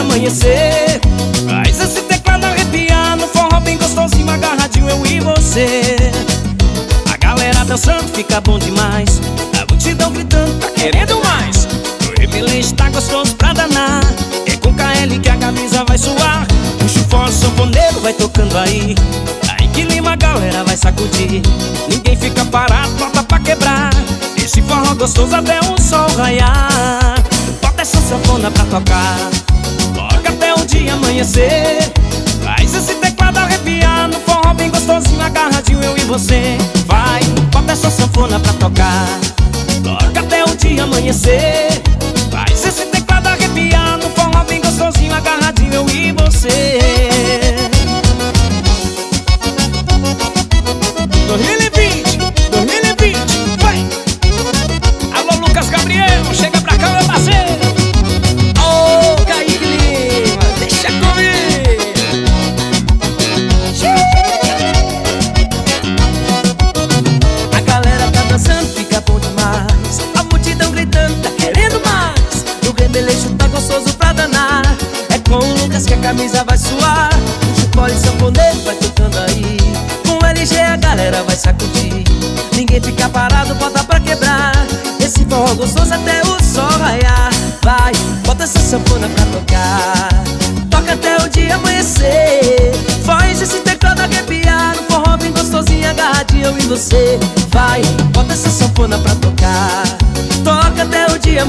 amanhecer. Faz esse teclado arrepiar no forró bem gostosinho, agarradinho eu e você. A galera dançando fica bom demais, a multidão gritando tá querendo mais. O remeleixo tá gostoso pra danar, é com KL que a camisa vai suar. Puxa o forró, sanfoneiro vai tocando aí, aí que lima a galera vai sacudir. Ninguém fica parado, bota pra quebrar esse forró gostoso até o sol raiar. Bota essa sanfona pra tocar, toca até o dia amanhecer. Faz esse teclado arrepiar no forró bem gostosinho, agarradinho eu e você. Vai, bota essa sanfona pra tocar, toca até o dia amanhecer. Faz esse teclado arrepiar no forró bem gostosinho, agarradinho eu e você. 2020, 2020, vai! Alô, Lucas Gabriel, chega pra cá, meu parceiro. Ô, Kaique Lima, deixa comigo. A galera tá dançando, fica bom demais, a multidão gritando, tá querendo mais. O remeleixo tá gostoso pra danar, é com o Lucas que a camisa vai suar. O chupole sanfoneiro vai tocando aí, com LG a galera vai sacudir. Ninguém fica parado, bota pra quebrar esse forró gostoso até o sol raiar. Vai, bota essa sanfona pra tocar, toca até o dia amanhecer. Faz esse teclado arrepiar no forró bem gostosinho, agarradinho eu e você. Vai, bota essa sanfona pra tocar, toca até o dia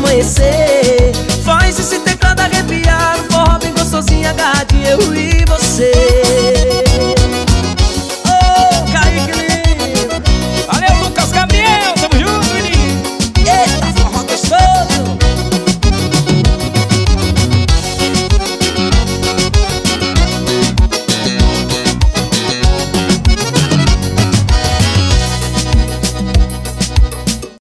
amanhecer. Faz esse teclado arrepiar no forró bem gostosinho, agarradinho eu e você.